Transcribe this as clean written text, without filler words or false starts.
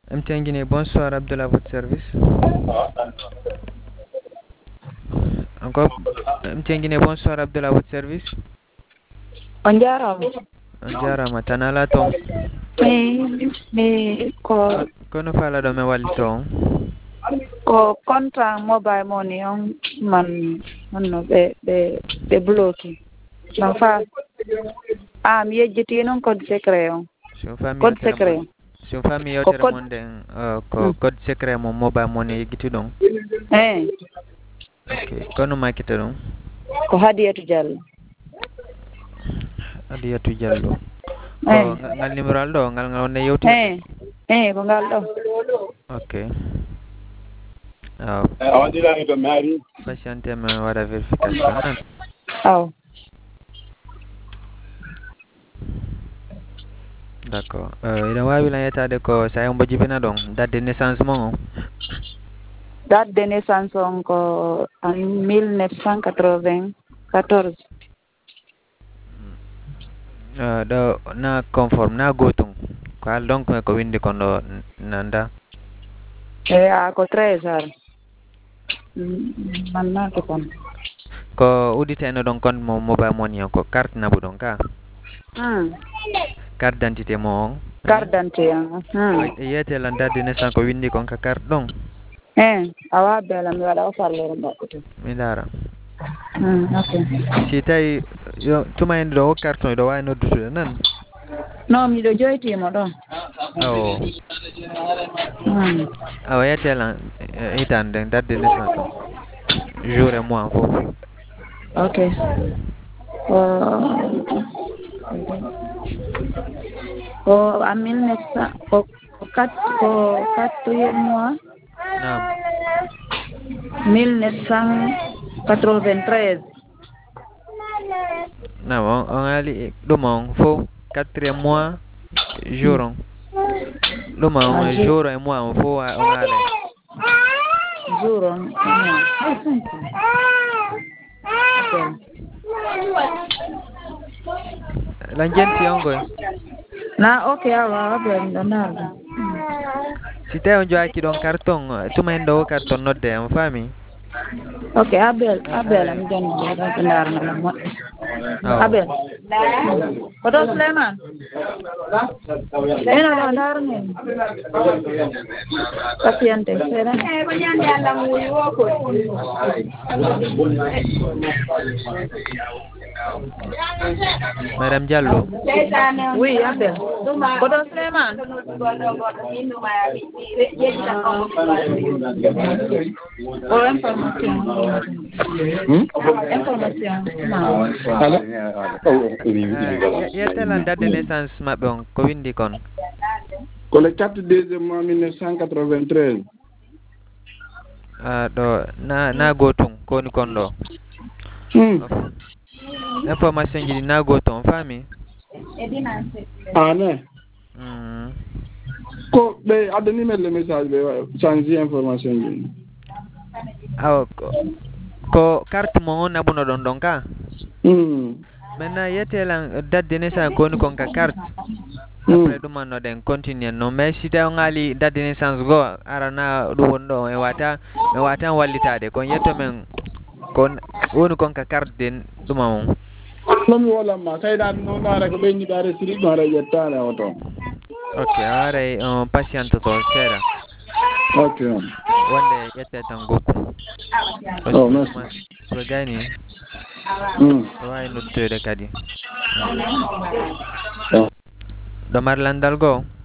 Mtengine, bonsoir Abdullah, votre service. Encore Mtengine, bonsoir Abdullah, votre service. On jarama. On jarama tanala ton. mi ko Kono fala do me wallito on. ko contrat mobile money on man no be bloqué man fa mi yejjiti non code secret on Sun fami code yotere secret mon. Sun fami ko yotere code mon den ko code secret mo mobile money yigiti don. Okay, kono makita don. ko Hadiyatu Diallo. Hadiyatu Diallo. Ko ngal numéro do ngal ngal ne yotere. Ko ngal do. Okay. Patiente me wada verification nan. D'accord. Ina wawi lan yetade ko sa yon bojibina don date de naissance mo. Date de naissance on ko en 1994. Do na conforme na gotung. Ko al donc ko windi kono nanda. Ko 13 ar. Man na ko kon. Ko udite no don kon mo mobile money ko carte na budon ka. Carte d'identité mo. Carte d'identité. Yete lan date de naissance ko windi kon ka carte don. Awa bela mi wada o farlo ro. Mi dara. Okay. Si tay yo tuma en do carte do way no dutu nan. No mi do joyti mo do. Awa yete lan itan den date de naissance. Jour et mois fo. Okay. En 1900 ko 4 mois. Naam. 1993. Naam, on ali dumong fo 4 mois jour. Dumong jour et mois fo on ale. Jour. Lanjenti ongo. Na okay awa ben donardo. Si te on joaki don carton tuma en do carton nodde am fami. Okay, Abel am don donar na mo. Abel. Odo Suleiman. Ena donar ni. Paciente, será. Banyandi alla muri woko. Madame Diallo. Oui, Abel. Odo Suleiman. Information. Yetelan date de naissance mabbe on ko windi kon. Ko le 4 deuxième mois 1993. Do na gotung ko ni kon do. Information ji na gotung fami. Ne. Ko be adani mel message be changer information ji. Ko carte mo na buno don ka. Maintenant yetelan date de naissance ko ni kon ka carte. Après duma no den continue no mais si ta ngali date de naissance go arana du wondo e wata wallitade kon yetto men kon woni kon ka carte den duma mon non wala ma sayda no dara ko be ni dara siri dara yettale auto. Okay, are patient to sera. Okay. Wonde yette tan goku. Merci. So gani. Why not to the kadi. Do marlandal go.